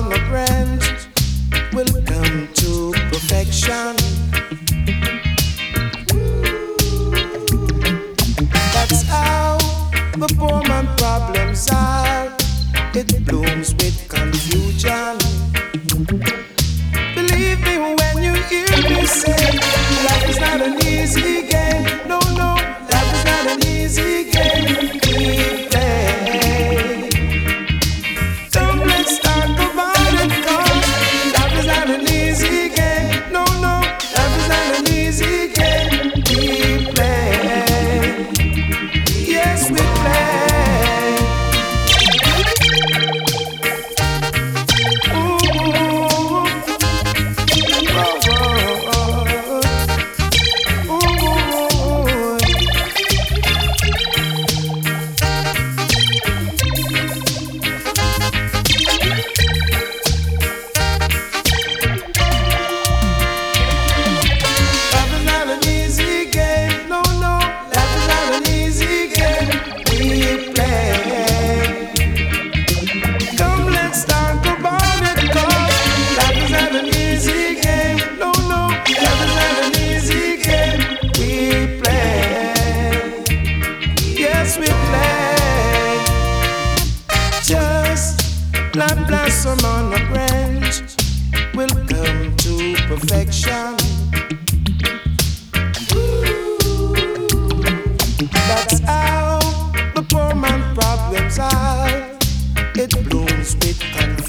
on a branch will come to perfection. That's how the poor man problems are. It blooms with confusion. Believe me when you hear me say, life is not an easy game. No, no, life is not an easy game. We play. Don't let's talk about it, 'cause life is not an easy game. No, no, life is not an easy game. We play. Yes, we play. Ooh. Plant blossom on a branch will come to perfection. That's how the poor man problems are. It blooms with confusion.